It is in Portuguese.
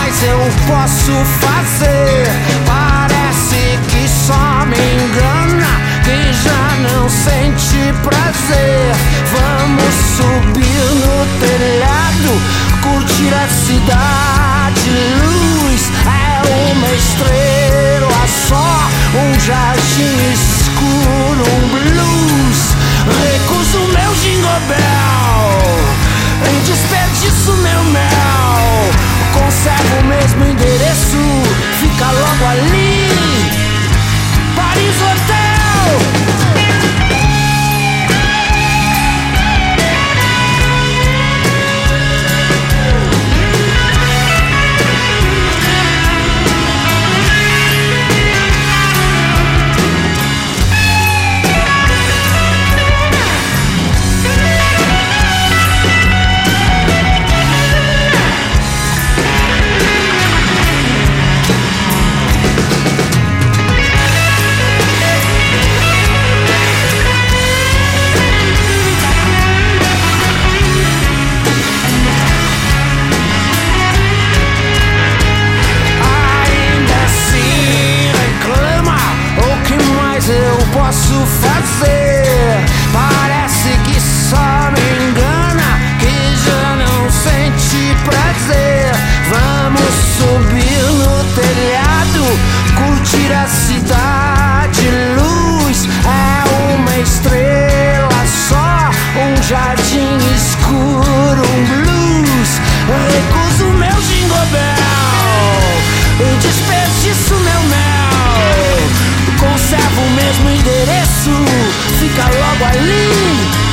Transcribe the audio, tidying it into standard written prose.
mais eu posso fazer? Parece que só me engana quem já não sente prazer. Vamos subir no telhado, curtir a cidade. Luz é uma estrela só, um jardim escuro, um blues. Recuso meu jingle bell, em desperdício meu mel. Conservo o mesmo endereço, fica logo ali, Paris Hotel. Posso fazer? Parece que só me engana que já não sente prazer. Vamos subir no telhado, curtir a cidade. Luz é uma estrela só, um jardim escuro, um blues. Recuso meu jingle bell, desperdiço meu mel. Conservo o mesmo endereço, fica logo ali,